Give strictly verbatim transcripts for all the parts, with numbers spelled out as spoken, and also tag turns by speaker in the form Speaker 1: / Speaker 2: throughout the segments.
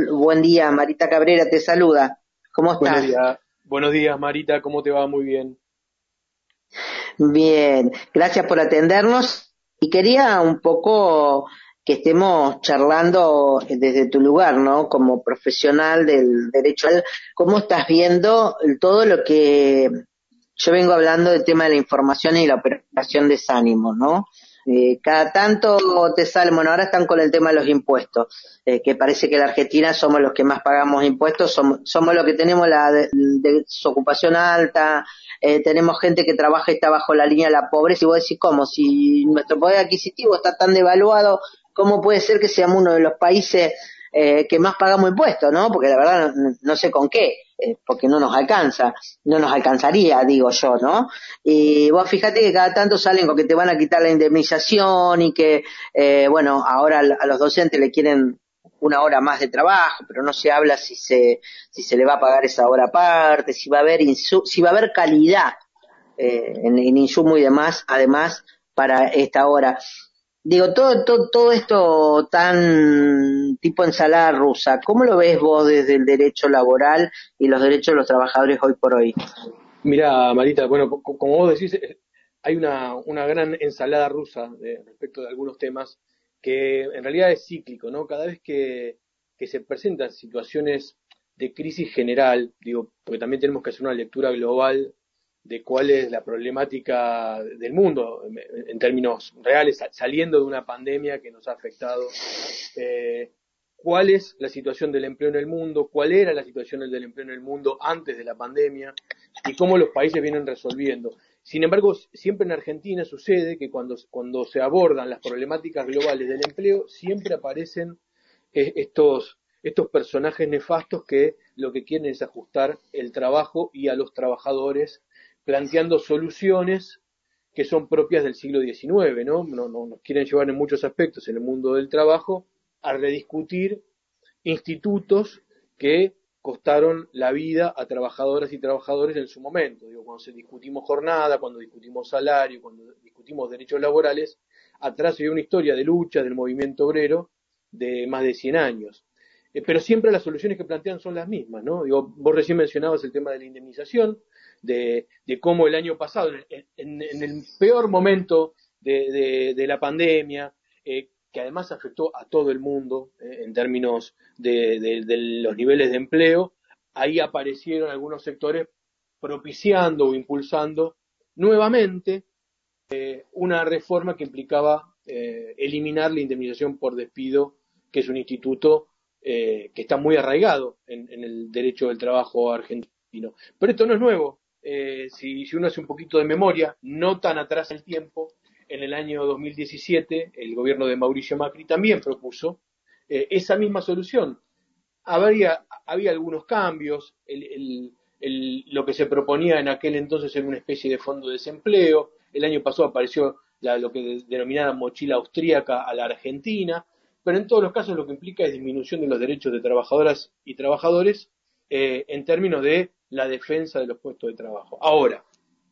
Speaker 1: Sol, buen día. Marita Cabrera te saluda. ¿Cómo
Speaker 2: Buenos
Speaker 1: estás?
Speaker 2: días, buenos días Marita, ¿cómo te va? Muy bien.
Speaker 1: Bien, gracias por atendernos. Y quería un poco que estemos charlando desde tu lugar, ¿no? Como profesional del derecho. ¿Cómo estás viendo todo lo que yo vengo hablando del tema de la información y la operación desánimo, ¿no? Eh, cada tanto te sale, bueno, ahora están con el tema de los impuestos, eh, que parece que en la Argentina somos los que más pagamos impuestos, somos, somos los que tenemos la de- desocupación alta, eh, tenemos gente que trabaja y está bajo la línea de la pobreza, y vos decís, ¿cómo? Si nuestro poder adquisitivo está tan devaluado, ¿cómo puede ser que seamos uno de los países eh, que más pagamos impuestos, ¿no? Porque la verdad no, no sé con qué, eh, porque no nos alcanza, no nos alcanzaría, digo yo, ¿no? Y vos fíjate que cada tanto salen con que te van a quitar la indemnización y que, eh, bueno, ahora a los docentes le quieren una hora más de trabajo, pero no se habla si se si se le va a pagar esa hora aparte, si va a haber insu- si va a haber calidad eh, en, en insumo y demás, además para esta hora. Digo, todo, todo, todo esto tan tipo ensalada rusa, ¿cómo lo ves vos desde el derecho laboral y los derechos de los trabajadores hoy por hoy?
Speaker 2: Mira, Marita, bueno, co- co- como vos decís, eh, hay una, una gran ensalada rusa de- respecto de algunos temas que en realidad es cíclico, ¿no? Cada vez que, que se presentan situaciones de crisis general, digo, porque también tenemos que hacer una lectura global de cuál es la problemática del mundo en, en términos reales, sa- saliendo de una pandemia que nos ha afectado. eh, ¿Cuál es la situación del empleo en el mundo? ¿Cuál era la situación del empleo en el mundo antes de la pandemia? Y cómo los países vienen resolviendo. Sin embargo, siempre en Argentina sucede que cuando, cuando se abordan las problemáticas globales del empleo, siempre aparecen eh, estos, estos personajes nefastos que lo que quieren es ajustar el trabajo y a los trabajadores, planteando soluciones que son propias del siglo diecinueve, ¿no? No, no nos quieren llevar en muchos aspectos en el mundo del trabajo a rediscutir institutos que costaron la vida a trabajadoras y trabajadores en su momento. Digo, cuando se discutimos jornada, cuando discutimos salario, cuando discutimos derechos laborales, atrás hay una historia de lucha del movimiento obrero de más de cien años. Eh, pero siempre las soluciones que plantean son las mismas, ¿no? Digo, vos recién mencionabas el tema de la indemnización, de, de cómo el año pasado, en, en, en el peor momento de, de, de la pandemia, eh, que además afectó a todo el mundo eh, en términos de, de, de los niveles de empleo, ahí aparecieron algunos sectores propiciando o impulsando nuevamente eh, una reforma que implicaba eh, eliminar la indemnización por despido, que es un instituto eh, que está muy arraigado en, en, el derecho del trabajo argentino. Pero esto no es nuevo. Eh, si, si uno hace un poquito de memoria, no tan atrás el tiempo, en el año dos mil diecisiete el gobierno de Mauricio Macri también propuso eh, esa misma solución. Habría, había algunos cambios, el, el, el, lo que se proponía en aquel entonces era una especie de fondo de desempleo, el año pasado apareció la, lo que denominaba mochila austríaca a la Argentina, pero en todos los casos lo que implica es disminución de los derechos de trabajadoras y trabajadores eh, en términos de la defensa de los puestos de trabajo. Ahora,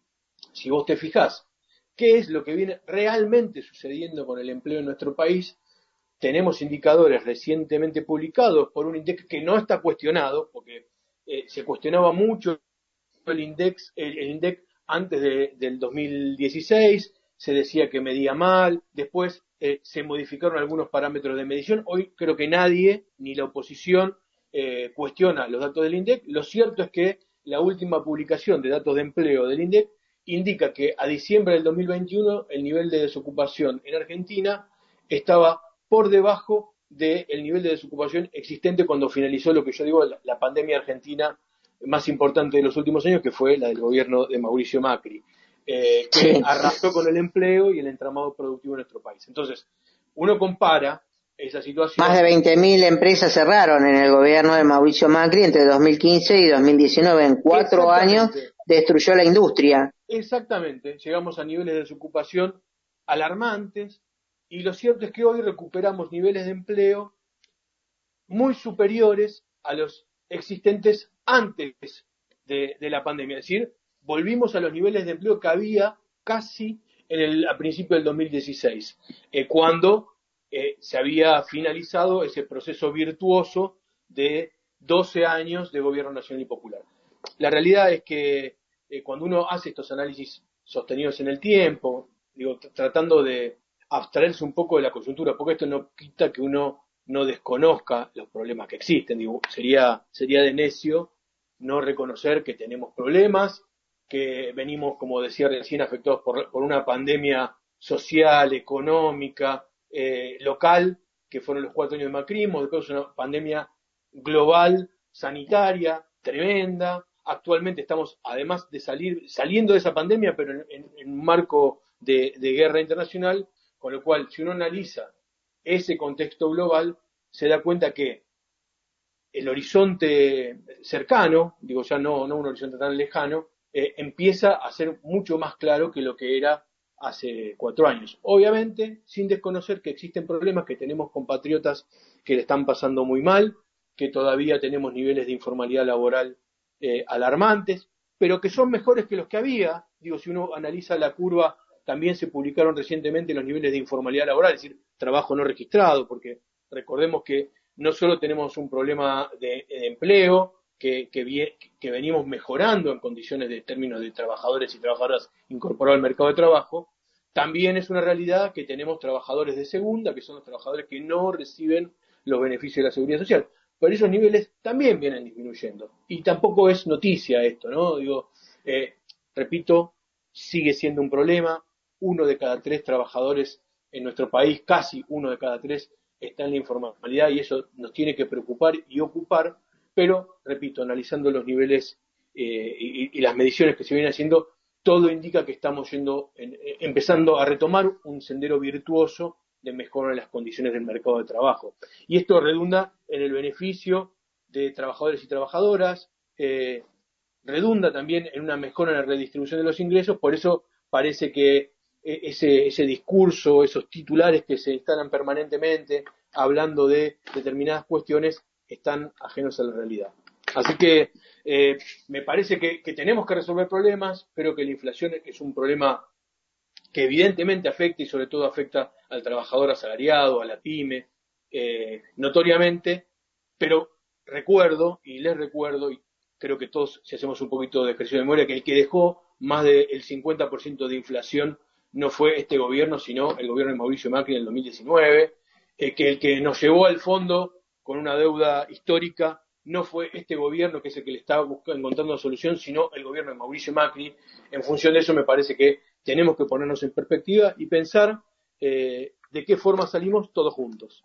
Speaker 2: si vos te fijás, ¿qué es lo que viene realmente sucediendo con el empleo en nuestro país? Tenemos indicadores recientemente publicados por un INDEC que no está cuestionado, porque eh, se cuestionaba mucho el, index, el, el INDEC antes de, del dos mil dieciséis, se decía que medía mal, después eh, se modificaron algunos parámetros de medición, hoy creo que nadie, ni la oposición, eh, cuestiona los datos del INDEC. Lo cierto es que la última publicación de datos de empleo del INDEC indica que a diciembre del dos mil veintiuno el nivel de desocupación en Argentina estaba por debajo del nivel de desocupación existente cuando finalizó lo que yo digo la, la pandemia argentina más importante de los últimos años, que fue la del gobierno de Mauricio Macri, eh, que
Speaker 1: Sí.
Speaker 2: arrasó con el empleo y el entramado productivo en nuestro país. Entonces, uno compara esa
Speaker 1: Más de
Speaker 2: situación.
Speaker 1: veinte mil empresas cerraron en el gobierno de Mauricio Macri entre dos mil quince y dos mil diecinueve. En cuatro años
Speaker 2: Exactamente,
Speaker 1: destruyó la industria.
Speaker 2: exactamente. Llegamos a niveles de desocupación alarmantes y lo cierto es que hoy recuperamos niveles de empleo muy superiores a los existentes antes de, de la pandemia. Es decir, volvimos a los niveles de empleo que había casi en el, a principios del dos mil dieciséis, eh, cuando eh, se había finalizado ese proceso virtuoso de doce años de gobierno nacional y popular. La realidad es que eh, cuando uno hace estos análisis sostenidos en el tiempo, digo, tratando de abstraerse un poco de la coyuntura, porque esto no quita que uno no desconozca los problemas que existen. Digo, sería, sería de necio no reconocer que tenemos problemas, que venimos, como decía recién, afectados por, por una pandemia social, económica, eh, local, que fueron los cuatro años de macrismo, después una pandemia global, sanitaria, tremenda. Actualmente estamos, además de salir, saliendo de esa pandemia, pero en, en, en un marco de, de guerra internacional, con lo cual, si uno analiza ese contexto global, se da cuenta que el horizonte cercano, digo ya no, no un horizonte tan lejano, eh, empieza a ser mucho más claro que lo que era hace cuatro años. Obviamente, sin desconocer que existen problemas, que tenemos compatriotas que le están pasando muy mal, que todavía tenemos niveles de informalidad laboral eh, alarmantes, pero que son mejores que los que había. Digo, si uno analiza la curva, también se publicaron recientemente los niveles de informalidad laboral, es decir, trabajo no registrado, porque recordemos que no solo tenemos un problema de, de empleo, que, que, que venimos mejorando en condiciones de términos de trabajadores y trabajadoras incorporados al mercado de trabajo, también es una realidad que tenemos trabajadores de segunda, que son los trabajadores que no reciben los beneficios de la seguridad social. Pero esos niveles también vienen disminuyendo. Y tampoco es noticia esto, ¿no? Digo, eh, repito, sigue siendo un problema. Uno de cada tres trabajadores en nuestro país, casi uno de cada tres, está en la informalidad y eso nos tiene que preocupar y ocupar, pero, repito, analizando los niveles eh, y, y las mediciones que se vienen haciendo, todo indica que estamos yendo, en, eh, empezando a retomar un sendero virtuoso de mejora en las condiciones del mercado de trabajo. Y esto redunda en el beneficio de trabajadores y trabajadoras, eh, redunda también en una mejora en la redistribución de los ingresos, por eso parece que ese, ese discurso, esos titulares que se instalan permanentemente hablando de determinadas cuestiones están ajenos a la realidad. Así que eh, me parece que, que tenemos que resolver problemas, pero que la inflación es un problema que evidentemente afecta y sobre todo afecta al trabajador asalariado, a la pyme, eh, notoriamente, pero recuerdo, y les recuerdo, y creo que todos, si hacemos un poquito de ejercicio de memoria, que el que dejó más del cincuenta por ciento de inflación no fue este gobierno, sino el gobierno de Mauricio Macri en el dos mil diecinueve, eh, que el que nos llevó al fondo con una deuda histórica no fue este gobierno, que es el que le está buscando, encontrando una solución, sino el gobierno de Mauricio Macri. En función de eso, me parece que tenemos que ponernos en perspectiva y pensar eh, de qué forma salimos todos juntos.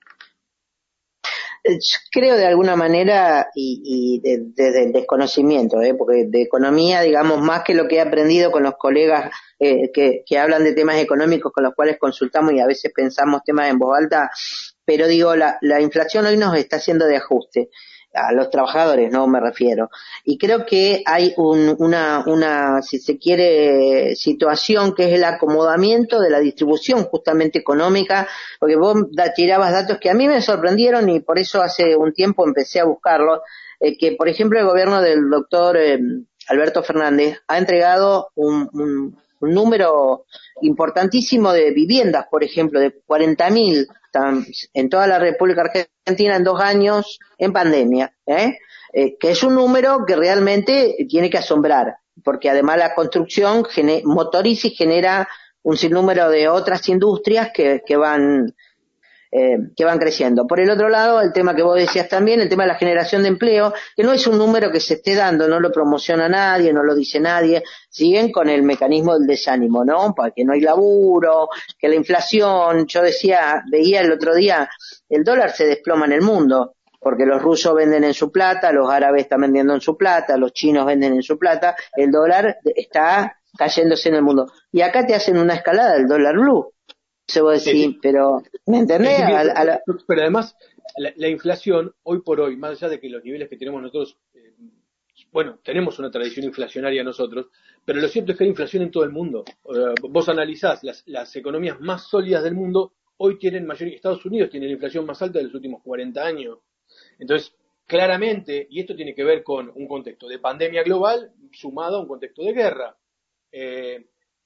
Speaker 1: Yo creo de alguna manera, y, y desde de, de desconocimiento, ¿eh? Porque de economía, digamos, más que lo que he aprendido con los colegas eh, que, que hablan de temas económicos con los cuales consultamos y a veces pensamos temas en voz alta, pero digo, la, la inflación hoy nos está haciendo de ajuste. A los trabajadores, no me refiero. Y creo que hay un, una, una, si se quiere, situación que es el acomodamiento de la distribución justamente económica, porque vos da, tirabas datos que a mí me sorprendieron y por eso hace un tiempo empecé a buscarlos, eh, que por ejemplo el gobierno del doctor eh, Alberto Fernández ha entregado un, un, un número importantísimo de viviendas, por ejemplo, de cuarenta mil en toda la República Argentina en dos años en pandemia, ¿eh? Eh, que es un número que realmente tiene que asombrar, porque además la construcción gene, motoriza y genera un sinnúmero de otras industrias que, que van eh, que van creciendo. Por el otro lado, el tema que vos decías también, el tema de la generación de empleo, que no es un número que se esté dando, no lo promociona nadie, no lo dice nadie, siguen con el mecanismo del desánimo, ¿no? Porque no hay laburo, que la inflación, yo decía, veía el otro día, el dólar se desploma en el mundo, porque los rusos venden en su plata, los árabes están vendiendo en su plata, los chinos venden en su plata, el dólar está cayéndose en el mundo. Y acá te hacen una escalada del dólar blue. Se vos decís, sí, sí. Pero, ¿me entendés?
Speaker 2: Sí, sí,
Speaker 1: a, a la...
Speaker 2: Pero además, la, la inflación, hoy por hoy, más allá de que los niveles que tenemos nosotros, eh, bueno, tenemos una tradición inflacionaria nosotros, pero lo cierto es que hay inflación en todo el mundo. Uh, vos analizás las, las economías más sólidas del mundo, hoy tienen mayor, Estados Unidos tiene la inflación más alta de los últimos cuarenta años. Entonces, claramente, y esto tiene que ver con un contexto de pandemia global sumado a un contexto de guerra. Eh,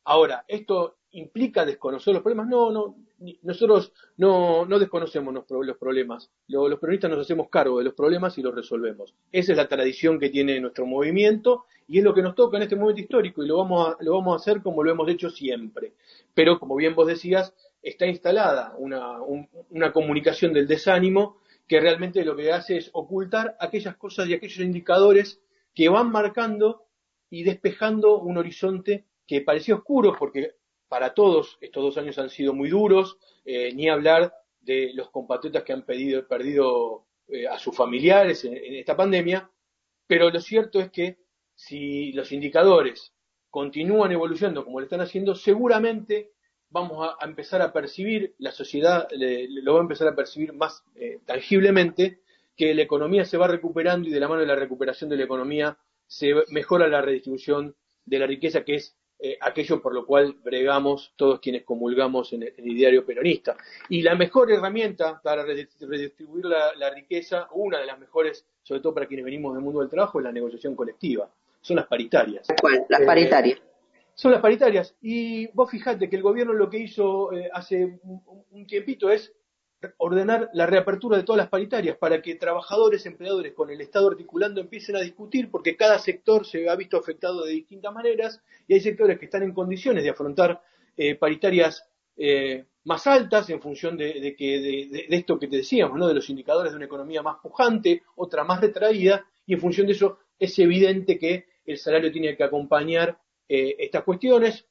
Speaker 2: Ahora, ¿esto implica desconocer los problemas? No, no, nosotros no, no desconocemos los problemas. Los peronistas nos hacemos cargo de los problemas y los resolvemos. Esa es la tradición que tiene nuestro movimiento y es lo que nos toca en este momento histórico y lo vamos a, lo vamos a hacer como lo hemos hecho siempre. Pero, como bien vos decías, está instalada una, un, una comunicación del desánimo que realmente lo que hace es ocultar aquellas cosas y aquellos indicadores que van marcando y despejando un horizonte que parecía oscuro, porque para todos estos dos años han sido muy duros, eh, ni hablar de los compatriotas que han pedido, perdido eh, a sus familiares en, en esta pandemia, pero lo cierto es que si los indicadores continúan evolucionando como lo están haciendo, seguramente vamos a, a empezar a percibir, la sociedad le, le, lo va a empezar a percibir más eh, tangiblemente, que la economía se va recuperando y de la mano de la recuperación de la economía se mejora la redistribución de la riqueza, que es eh, aquello por lo cual bregamos todos quienes comulgamos en el, en el ideario peronista. Y la mejor herramienta para redistribuir la, la riqueza, una de las mejores, sobre todo para quienes venimos del mundo del trabajo, es la negociación colectiva. Son las paritarias.
Speaker 1: ¿Cuál? Las paritarias.
Speaker 2: Eh, son las paritarias. Y vos fijate que el gobierno lo que hizo eh, hace un, un tiempito es ordenar la reapertura de todas las paritarias para que trabajadores, empleadores con el Estado articulando empiecen a discutir, porque cada sector se ha visto afectado de distintas maneras y hay sectores que están en condiciones de afrontar eh, paritarias eh, más altas en función de, de, que, de, de esto que te decíamos, ¿no? De los indicadores de una economía más pujante, otra más retraída, y en función de eso es evidente que el salario tiene que acompañar eh, estas cuestiones,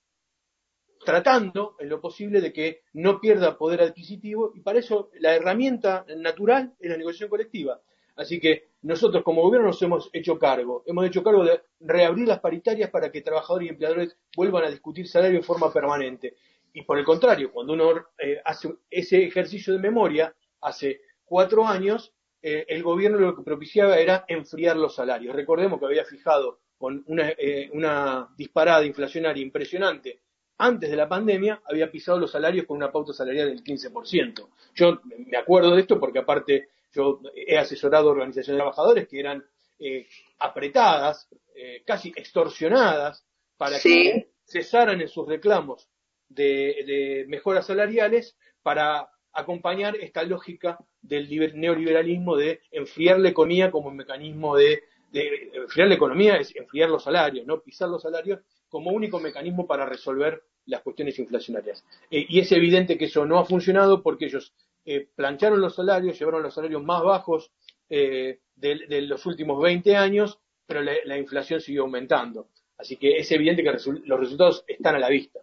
Speaker 2: tratando en lo posible de que no pierda poder adquisitivo, y para eso la herramienta natural es la negociación colectiva. Así que nosotros como gobierno nos hemos hecho cargo, hemos hecho cargo de reabrir las paritarias para que trabajadores y empleadores vuelvan a discutir salario en forma permanente. Y por el contrario, cuando uno eh, hace ese ejercicio de memoria, hace cuatro años, eh, el gobierno lo que propiciaba era enfriar los salarios. Recordemos que había fijado con una, eh, una disparada inflacionaria impresionante antes de la pandemia, había pisado los salarios con una pauta salarial del quince por ciento. Yo me acuerdo de esto porque aparte yo he asesorado organizaciones de trabajadores que eran eh, apretadas, eh, casi extorsionadas, para
Speaker 1: Sí.
Speaker 2: que cesaran en sus reclamos de, de mejoras salariales para acompañar esta lógica del neoliberalismo de enfriar la economía como un mecanismo de, de enfriar la economía es enfriar los salarios, no pisar los salarios como único mecanismo para resolver las cuestiones inflacionarias. Eh, y es evidente que eso no ha funcionado porque ellos eh, plancharon los salarios, llevaron los salarios más bajos eh, de, de los últimos veinte años, pero la, la inflación siguió aumentando. Así que es evidente que resu- los resultados están a la vista.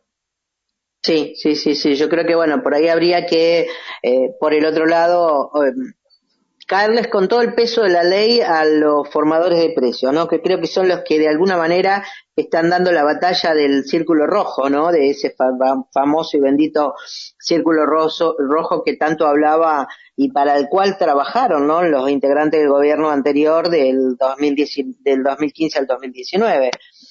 Speaker 1: Sí, sí, sí, sí. Yo creo que, bueno, por ahí habría que, eh, por el otro lado, eh, caerles con todo el peso de la ley a los formadores de precios, ¿no? Que creo que son los que de alguna manera están dando la batalla del círculo rojo, ¿no? De ese fam- famoso y bendito círculo rojo, rojo que tanto hablaba y para el cual trabajaron, ¿no? Los integrantes del gobierno anterior del dos mil diez, del dos mil quince al dos mil diecinueve.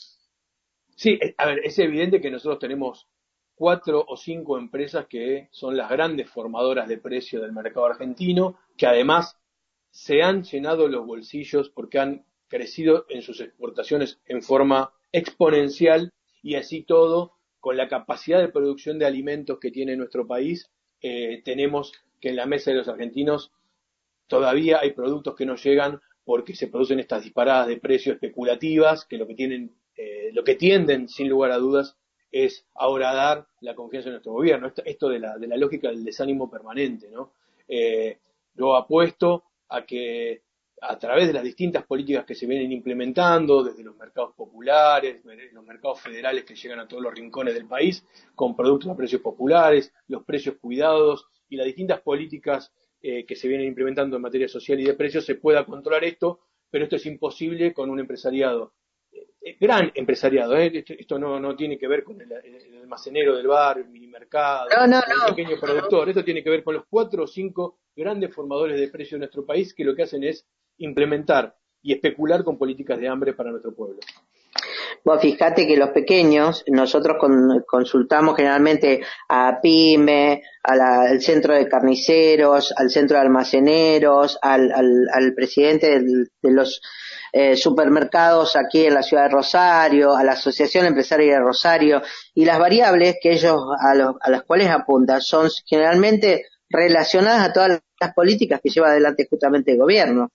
Speaker 2: Sí, a ver, es evidente que nosotros tenemos cuatro o cinco empresas que son las grandes formadoras de precios del mercado argentino, que además se han llenado los bolsillos porque han crecido en sus exportaciones en forma exponencial y así todo, con la capacidad de producción de alimentos que tiene nuestro país, eh, tenemos que en la mesa de los argentinos todavía hay productos que no llegan porque se producen estas disparadas de precios especulativas que lo que tienen, eh, lo que tienden sin lugar a dudas es ahora dar la confianza en nuestro gobierno. Esto, esto de, la, de la lógica del desánimo permanente, ¿no? Eh, yo apuesto a que a través de las distintas políticas que se vienen implementando, desde los mercados populares, los mercados federales que llegan a todos los rincones del país, con productos a precios populares, los precios cuidados y las distintas políticas eh, que se vienen implementando en materia social y de precios, se pueda controlar esto, pero esto es imposible con un empresariado gran empresariado, ¿eh? Esto, esto no, no tiene que ver con el, el almacenero del bar, el minimercado,
Speaker 1: No, no,
Speaker 2: o el
Speaker 1: no.
Speaker 2: pequeño productor. Esto tiene que ver con los cuatro o cinco grandes formadores de precios de nuestro país que lo que hacen es implementar y especular con políticas de hambre para nuestro pueblo.
Speaker 1: Vos fijate que los pequeños, nosotros con, consultamos generalmente a PYME, a la, al centro de carniceros, al centro de almaceneros, al, al, al presidente del, de los eh, supermercados aquí en la ciudad de Rosario, a la Asociación Empresaria de Rosario, y las variables que ellos a, los, a las cuales apuntan son generalmente relacionadas a todas las políticas que lleva adelante justamente el gobierno.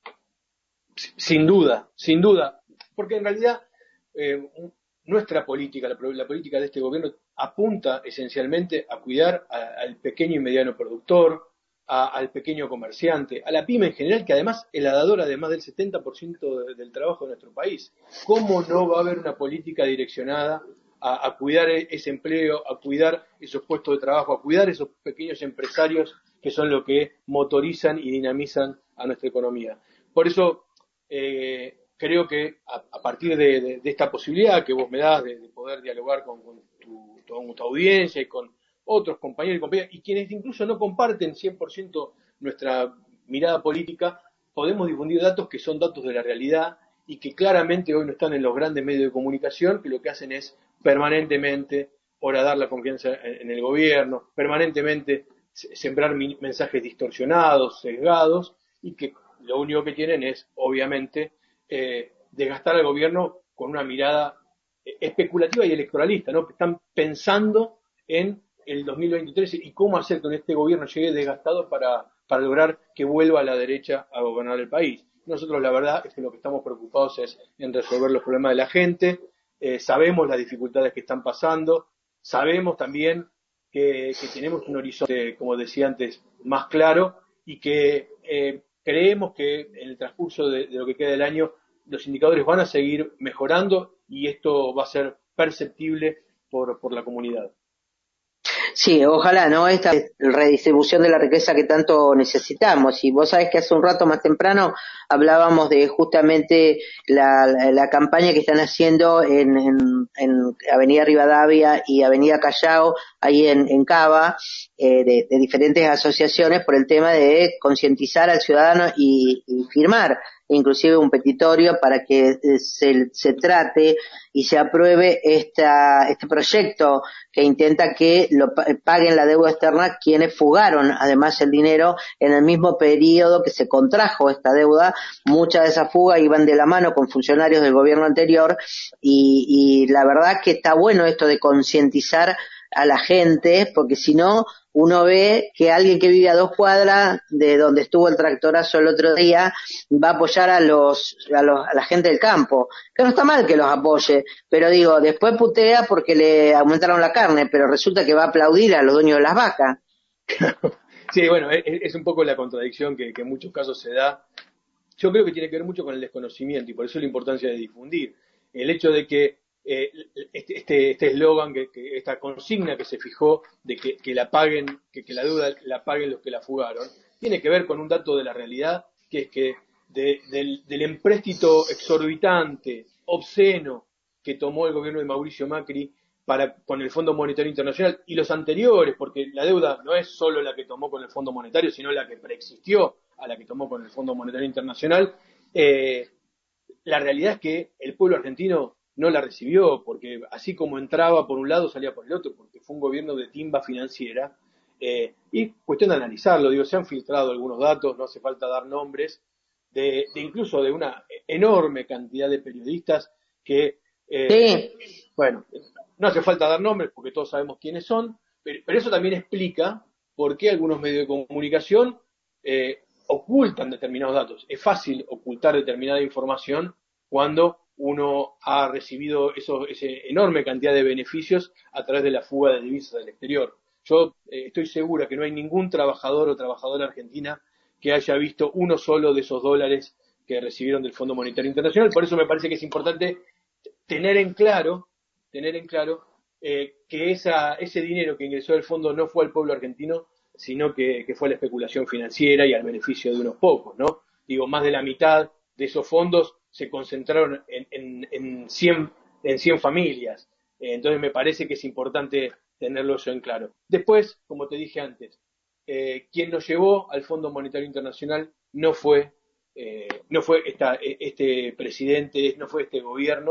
Speaker 2: Sin duda, sin duda, porque en realidad eh, nuestra política, la, la, política de este gobierno apunta esencialmente a cuidar a, al pequeño y mediano productor, a, al pequeño comerciante, a la pyme en general, que además es la dadora de más del setenta por ciento de, del trabajo de nuestro país. ¿Cómo no va a haber una política direccionada a, a cuidar ese empleo, a cuidar esos puestos de trabajo, a cuidar esos pequeños empresarios que son los que motorizan y dinamizan a nuestra economía? Por eso, Eh, creo que a, a partir de, de, de esta posibilidad que vos me das de, de poder dialogar con, con tu, tu, tu audiencia y con otros compañeros y compañeras, y quienes incluso no comparten cien por ciento nuestra mirada política, podemos difundir datos que son datos de la realidad y que claramente hoy no están en los grandes medios de comunicación, que lo que hacen es permanentemente horadar la confianza en, en el gobierno, permanentemente sembrar mensajes distorsionados, sesgados, y que lo único que tienen es, obviamente, eh, desgastar al gobierno con una mirada especulativa y electoralista, ¿no? Que están pensando en el dos mil veintitrés y cómo hacer que este gobierno llegue desgastado para, para lograr que vuelva a la derecha a gobernar el país. Nosotros la verdad es que lo que estamos preocupados es en resolver los problemas de la gente, eh, sabemos las dificultades que están pasando, sabemos también que, que tenemos un horizonte, como decía antes, más claro y que eh, creemos que en el transcurso de, de lo que queda del año los indicadores van a seguir mejorando y esto va a ser perceptible por, por la comunidad.
Speaker 1: Sí, ojalá, ¿no? Esta redistribución de la riqueza que tanto necesitamos. Y vos sabés que hace un rato más temprano hablábamos de justamente la, la, la campaña que están haciendo en, en, en Avenida Rivadavia y Avenida Callao, ahí en, en Cava, eh, de, de diferentes asociaciones por el tema de concientizar al ciudadano y, y firmar inclusive un petitorio para que se, se trate y se apruebe esta, este proyecto que intenta que lo paguen la deuda externa quienes fugaron además el dinero en el mismo periodo que se contrajo esta deuda. Muchas de esas fugas iban de la mano con funcionarios del gobierno anterior y, y la verdad que está bueno esto de concientizar a la gente, porque si no, uno ve que alguien que vive a dos cuadras de donde estuvo el tractorazo el otro día va a apoyar a los, a los a la gente del campo, que no está mal que los apoye, pero digo, después putea porque le aumentaron la carne, pero resulta que va a aplaudir a los dueños de las vacas.
Speaker 2: Sí, bueno, es, es un poco la contradicción que, que en muchos casos se da. Yo creo que tiene que ver mucho con el desconocimiento y por eso la importancia de difundir. El hecho de que eh, este este eslogan, que, que esta consigna que se fijó de que, que la paguen, que, que la deuda la paguen los que la fugaron, tiene que ver con un dato de la realidad, que es que de, del, del empréstito exorbitante, obsceno, que tomó el gobierno de Mauricio Macri para, con el Fondo Monetario Internacional y los anteriores, porque la deuda no es solo la que tomó con el Fondo Monetario, sino la que preexistió a la que tomó con el Fondo Monetario Internacional, eh, la realidad es que el pueblo argentino no la recibió, porque así como entraba por un lado, salía por el otro, porque fue un gobierno de timba financiera. Eh, y cuestión de analizarlo, digo, se han filtrado algunos datos, no hace falta dar nombres, de, de incluso de una enorme cantidad de periodistas que, eh,
Speaker 1: Sí.
Speaker 2: bueno, no hace falta dar nombres porque todos sabemos quiénes son, pero, pero eso también explica por qué algunos medios de comunicación eh, ocultan determinados datos. Es fácil ocultar determinada información cuando uno ha recibido eso, esa enorme cantidad de beneficios a través de la fuga de divisas del exterior. Yo eh, estoy segura que no hay ningún trabajador o trabajadora argentina que haya visto uno solo de esos dólares que recibieron del Fondo Monetario Internacional. Por eso me parece que es importante tener en claro, tener en claro eh, que esa, ese dinero que ingresó del fondo no fue al pueblo argentino, sino que, que fue a la especulación financiera y al beneficio de unos pocos, ¿no? Digo, más de la mitad de esos fondos se concentraron en, en, en, cien, en cien familias. Eh, entonces me parece que es importante tenerlo eso en claro. Después, como te dije antes, eh, quien nos llevó al Fondo Monetario Internacional no fue, eh, no fue esta, este presidente, no fue este gobierno,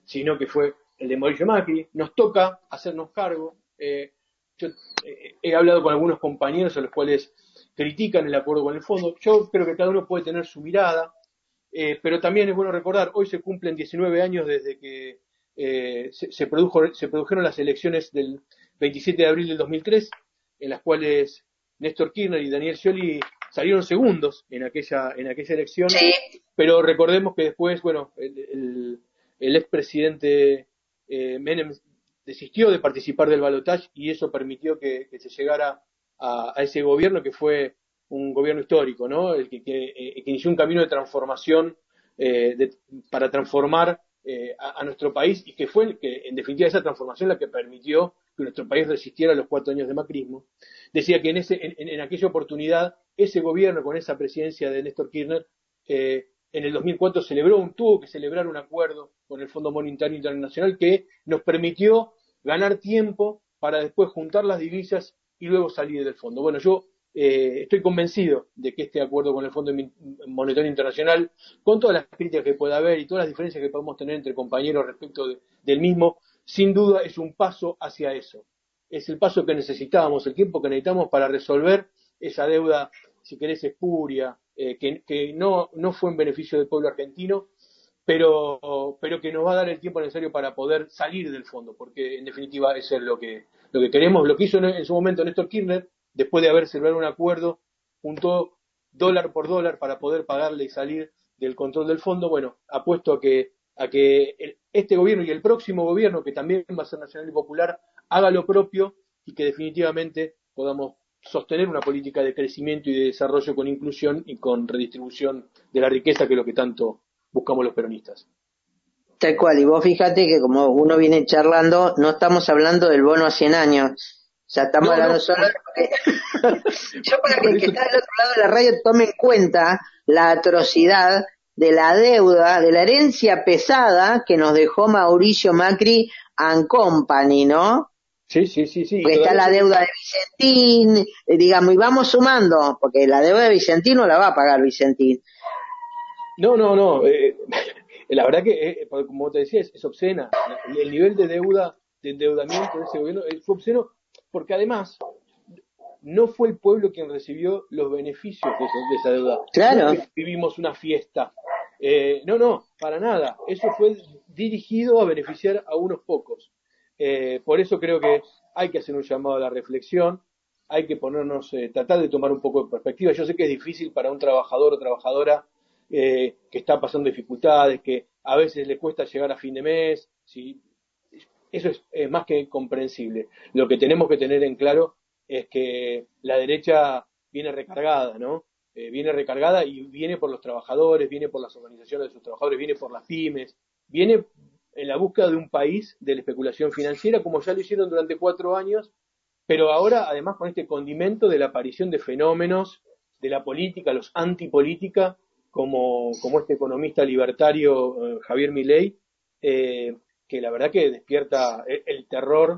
Speaker 2: sino que fue el de Mauricio Macri. Nos toca hacernos cargo. Eh, yo eh, he hablado con algunos compañeros a los cuales critican el acuerdo con el fondo. Yo creo que cada uno puede tener su mirada, eh, pero también es bueno recordar, hoy se cumplen diecinueve años desde que eh, se, se, produjo, se produjeron las elecciones del veintisiete de abril del dos mil tres, en las cuales Néstor Kirchner y Daniel Scioli salieron segundos en aquella, en aquella elección,
Speaker 1: Sí.
Speaker 2: Pero recordemos que después, bueno, el, el, el expresidente eh, Menem desistió de participar del balotaje y eso permitió que, que se llegara a, a ese gobierno que fue un gobierno histórico, ¿no? El que, que, eh, que inició un camino de transformación eh, de, para transformar eh, a, a nuestro país y que fue, que en definitiva, esa transformación la que permitió que nuestro país resistiera los cuatro años de macrismo. Decía que en, ese, en, en aquella oportunidad, ese gobierno con esa presidencia de Néstor Kirchner, eh, en el dos mil cuatro celebró un, tuvo que celebrar un acuerdo con el Fondo Monetario Internacional que nos permitió ganar tiempo para después juntar las divisas y luego salir del fondo. Bueno, yo eh, estoy convencido de que este acuerdo con el Fondo Monetario Internacional, con todas las críticas que pueda haber y todas las diferencias que podemos tener entre compañeros respecto de, del mismo, sin duda es un paso hacia eso. Es el paso que necesitábamos, el tiempo que necesitamos para resolver esa deuda, si querés, espuria, eh, que, que no, no fue en beneficio del pueblo argentino, pero, pero que nos va a dar el tiempo necesario para poder salir del fondo, porque en definitiva eso es lo que, lo que queremos. Lo que hizo en su momento Néstor Kirchner, después de haber celebrado un acuerdo, juntó dólar por dólar para poder pagarle y salir del control del fondo. Bueno, apuesto a que, a que el, este gobierno y el próximo gobierno, que también va a ser nacional y popular, haga lo propio y que definitivamente podamos sostener una política de crecimiento y de desarrollo con inclusión y con redistribución de la riqueza, que es lo que tanto buscamos los peronistas.
Speaker 1: Tal cual, y vos fíjate que como uno viene charlando, no estamos hablando del bono a cien años, o sea, estamos no, hablando no, solo de que... Yo para que el que está del otro lado de la radio tome en cuenta la atrocidad de la deuda, de la herencia pesada que nos dejó Mauricio Macri and Company, ¿no?
Speaker 2: Sí, sí, sí, sí.
Speaker 1: Porque está la deuda de Vicentín, digamos, y vamos sumando, porque la deuda de Vicentín no la va a pagar Vicentín.
Speaker 2: No, no, no. Eh, la verdad que, eh, como te decía, es, es obscena. El, el nivel de deuda, de endeudamiento de ese gobierno eh, fue obsceno, porque además no fue el pueblo quien recibió los beneficios de, esa, de esa deuda.
Speaker 1: Claro.
Speaker 2: No vivimos una fiesta. Eh, no, no, para nada. Eso fue dirigido a beneficiar a unos pocos. Eh, por eso creo que hay que hacer un llamado a la reflexión, hay que ponernos, eh, tratar de tomar un poco de perspectiva. Yo sé que es difícil para un trabajador o trabajadora eh, que está pasando dificultades, que a veces le cuesta llegar a fin de mes, ¿sí? Eso es, es más que comprensible. Lo que tenemos que tener en claro es que la derecha viene recargada, ¿no? Eh, viene recargada y viene por los trabajadores, viene por las organizaciones de sus trabajadores, viene por las pymes, viene en la búsqueda de un país de la especulación financiera, como ya lo hicieron durante cuatro años, pero ahora además con este condimento de la aparición de fenómenos de la política, los antipolítica, como, como este economista libertario eh, Javier Milei, eh, que la verdad que despierta el, el terror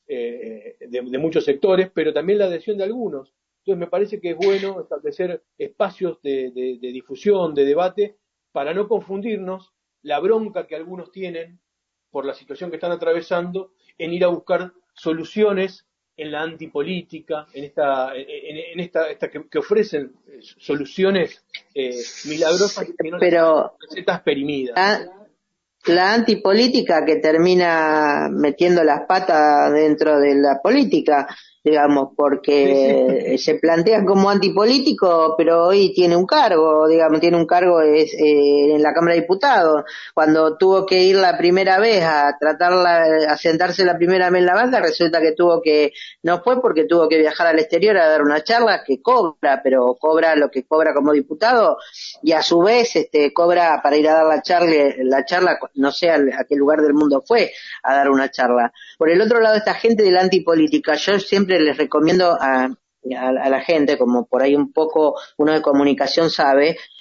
Speaker 2: eh, de, de muchos sectores, pero también la adhesión de algunos. Entonces me parece que es bueno establecer espacios de, de, de difusión, de debate, para no confundirnos la bronca que algunos tienen por la situación que están atravesando en ir a buscar soluciones en la antipolítica, en esta, en, en esta, esta que, que ofrecen soluciones eh, milagrosas que no
Speaker 1: Pero
Speaker 2: las recetas perimidas.
Speaker 1: La, la antipolítica que termina metiendo las patas dentro de la política, digamos, porque sí, sí. se plantea como antipolítico, pero hoy tiene un cargo, digamos, tiene un cargo es, eh, en la Cámara de Diputados. Cuando tuvo que ir la primera vez a tratarla, a sentarse la primera vez en la banca, resulta que tuvo que, no fue porque tuvo que viajar al exterior a dar una charla que cobra, pero cobra lo que cobra como diputado y a su vez este cobra para ir a dar la charla, la charla no sé a, a qué lugar del mundo fue a dar una charla. Por el otro lado, esta gente de la antipolítica, yo siempre les recomiendo a, a, a la gente, como por ahí un poco uno de comunicación sabe,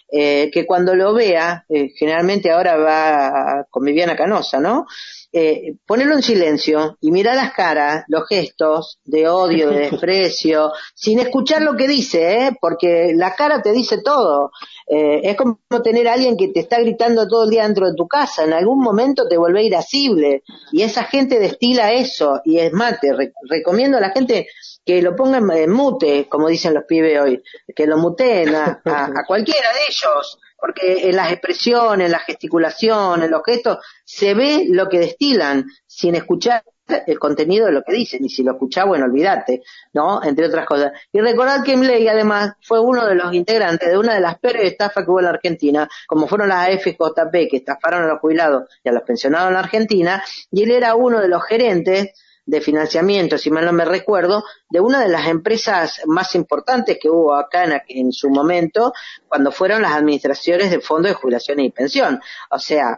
Speaker 1: eh, que cuando lo vea, eh, generalmente ahora va con Viviana Canosa, ¿no? Eh, ponelo en silencio y mira las caras, los gestos de odio, de desprecio, sin escuchar lo que dice, ¿eh? Porque la cara te dice todo. Eh, es como tener a alguien que te está gritando todo el día dentro de tu casa, en algún momento te vuelve irascible, y esa gente destila eso, y es más, te re- recomiendo a la gente que lo pongan en mute, como dicen los pibes hoy, que lo muteen a, a, a cualquiera de ellos, porque en las expresiones, en la gesticulación, en los gestos, se ve lo que destilan, sin escuchar el contenido de lo que dicen, y si lo escuchás, bueno, olvídate, ¿no? Entre otras cosas. Y recordar que Milei, además, fue uno de los integrantes de una de las peores estafas que hubo en la Argentina, como fueron las A F J P, que estafaron a los jubilados y a los pensionados en la Argentina, y él era uno de los gerentes de financiamiento, si mal no me recuerdo, de una de las empresas más importantes que hubo acá en, en su momento, cuando fueron las administraciones de fondos de jubilaciones y pensión. O sea,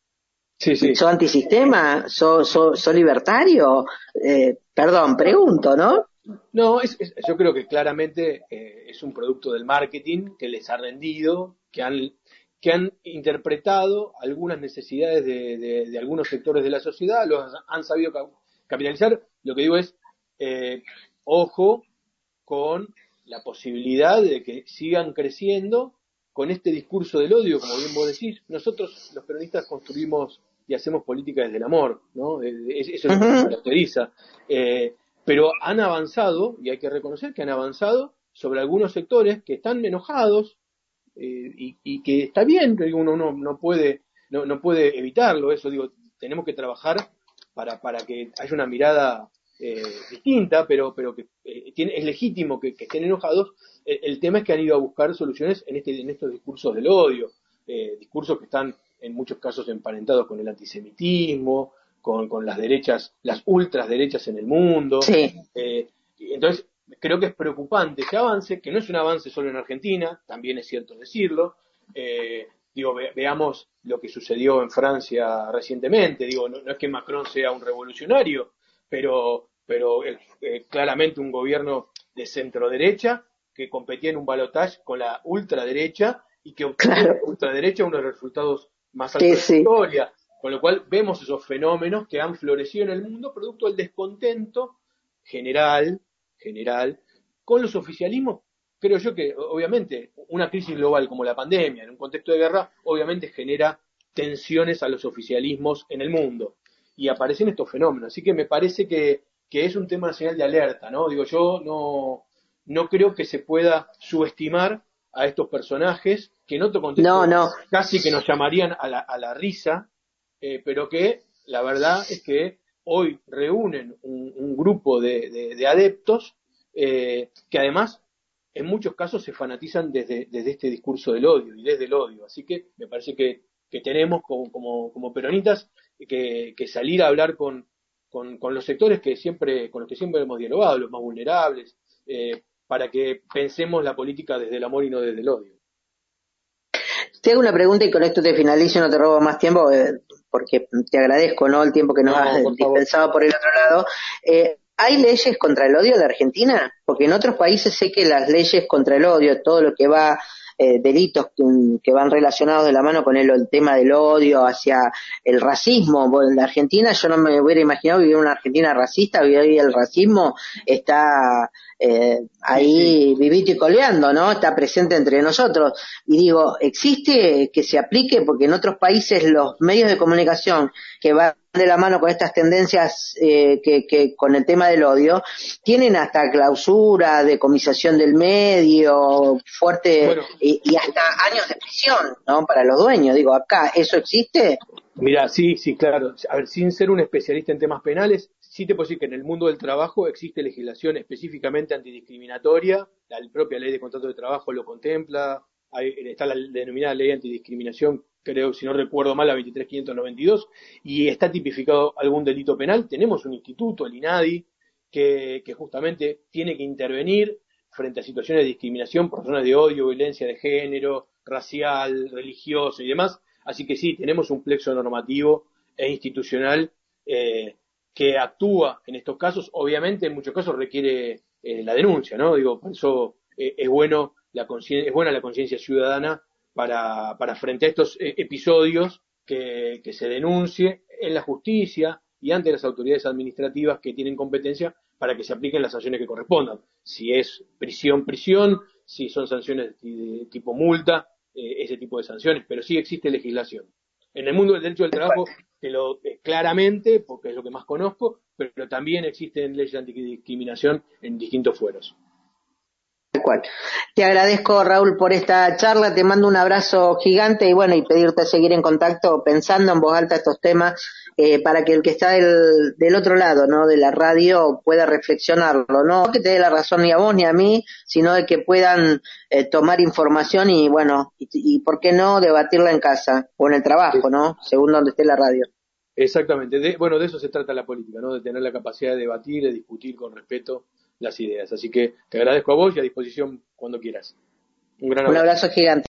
Speaker 2: Sí, sí.
Speaker 1: ¿sos antisistema? ¿Sos so, so libertario? Eh, perdón, pregunto, ¿no?
Speaker 2: No, es, es- yo creo que claramente eh, es un producto del marketing que les ha rendido, que han, que han interpretado algunas necesidades de, de- de algunos sectores de la sociedad, los han sabido ca- capitalizar. Lo que digo es, eh, ojo con la posibilidad de que sigan creciendo con este discurso del odio, como bien vos decís. Nosotros, los peronistas, construimos y hacemos política desde el amor, ¿no? Eh, es- Eso es lo que nos
Speaker 1: Ujú.
Speaker 2: caracteriza. Eh, pero han avanzado, y hay que reconocer que han avanzado sobre algunos sectores que están enojados, eh, y, y que está bien, que uno no, no puede no, no puede evitarlo, eso digo, tenemos que trabajar para, para que haya una mirada eh, distinta, pero, pero que eh, tiene, es legítimo que, que estén enojados. El, el tema es que han ido a buscar soluciones en, este, en estos discursos del odio, eh, discursos que están en muchos casos emparentados con el antisemitismo, con, con las derechas, las ultraderechas en el mundo.
Speaker 1: Sí,
Speaker 2: Eh, entonces, creo que es preocupante ese avance, que no es un avance solo en Argentina, también es cierto decirlo. Eh, digo, ve, veamos lo que sucedió en Francia recientemente. Digo, no, no es que Macron sea un revolucionario, pero, pero es eh, claramente un gobierno de centro derecha que competía en un balotaje con la ultraderecha y que obtuvo la
Speaker 1: claro,
Speaker 2: ultraderecha uno de los resultados más
Speaker 1: sí,
Speaker 2: altos de la
Speaker 1: sí.
Speaker 2: historia. Con lo cual vemos esos fenómenos que han florecido en el mundo producto del descontento general, general, con los oficialismos. Creo yo que, obviamente, una crisis global como la pandemia, en un contexto de guerra, obviamente genera tensiones a los oficialismos en el mundo. Y aparecen estos fenómenos. Así que me parece que, que es un tema nacional de alerta, ¿no? Digo, yo no, no creo que se pueda subestimar a estos personajes que en otro
Speaker 1: No,
Speaker 2: contexto
Speaker 1: no.
Speaker 2: casi que nos llamarían a la, a la risa, eh, pero que la verdad es que hoy reúnen un, un grupo de, de- de adeptos eh, que además en muchos casos se fanatizan desde, desde este discurso del odio y desde el odio. Así que me parece que, que tenemos como, como, como peronistas que, que salir a hablar con, con, con los sectores que siempre, con los que siempre hemos dialogado, los más vulnerables, eh, para que pensemos la política desde el amor y no desde el odio.
Speaker 1: Te hago una pregunta y con esto te finalizo, no te robo más tiempo, eh, porque te agradezco, ¿no? El tiempo que nos
Speaker 2: No,
Speaker 1: has
Speaker 2: por favor.
Speaker 1: dispensado por el otro lado. Eh, ¿hay leyes contra el odio en la Argentina? Porque en otros países sé que las leyes contra el odio, todo lo que va, eh, delitos que, que van relacionados de la mano con el, el tema del odio hacia el racismo. Bueno, en la Argentina yo no me hubiera imaginado vivir en una Argentina racista, hoy el racismo está eh,
Speaker 2: Sí, sí.
Speaker 1: ahí vivito y coleando, ¿no? Está presente entre nosotros. Y digo, ¿existe que se aplique? Porque en otros países los medios de comunicación que van de la mano con estas tendencias, eh, que, que con el tema del odio, tienen hasta clausura, decomisación del medio, fuerte,
Speaker 2: Bueno,
Speaker 1: y, y hasta años de prisión, ¿no? Para los dueños. Digo, acá, ¿eso existe?
Speaker 2: mira, sí, sí, claro. A ver, sin ser un especialista en temas penales, sí te puedo decir que en el mundo del trabajo existe legislación específicamente antidiscriminatoria. La propia ley de contrato de trabajo lo contempla. Hay, está la denominada ley antidiscriminación, creo, si no recuerdo mal, la veintitrés mil quinientos noventa y dos, y está tipificado algún delito penal. Tenemos un instituto, el INADI, que, que justamente tiene que intervenir frente a situaciones de discriminación por razones de odio, violencia de género, racial, religioso y demás. Así que sí, tenemos un plexo normativo e institucional eh, que actúa en estos casos. Obviamente, en muchos casos requiere eh, la denuncia, ¿no? Digo, por eso eh, es bueno la es buena la conciencia ciudadana para, para frente a estos eh, episodios que, que se denuncie en la justicia y ante las autoridades administrativas que tienen competencia para que se apliquen las sanciones que correspondan. Si es prisión, prisión, si son sanciones de tipo multa, eh, ese tipo de sanciones, pero sí existe legislación. En el mundo del derecho del trabajo, te lo eh, claramente, porque es lo que más conozco, pero también existen leyes de antidiscriminación en distintos fueros.
Speaker 1: Tal cual. Te agradezco, Raúl, por esta charla, te mando un abrazo gigante y bueno, y pedirte seguir en contacto pensando en voz alta estos temas eh, para que el que está del, del otro lado, ¿no?, de la radio pueda reflexionarlo, no que te dé la razón ni a vos ni a mí, sino de que puedan eh, tomar información y bueno, y, y por qué no debatirla en casa o en el trabajo, ¿no?, según donde esté la radio.
Speaker 2: Exactamente. De, bueno, de eso se trata la política, ¿no?, de tener la capacidad de debatir, de discutir con respeto las ideas. Así que te agradezco a vos y a disposición cuando quieras. Un gran
Speaker 1: Un
Speaker 2: abrazo.
Speaker 1: abrazo gigante.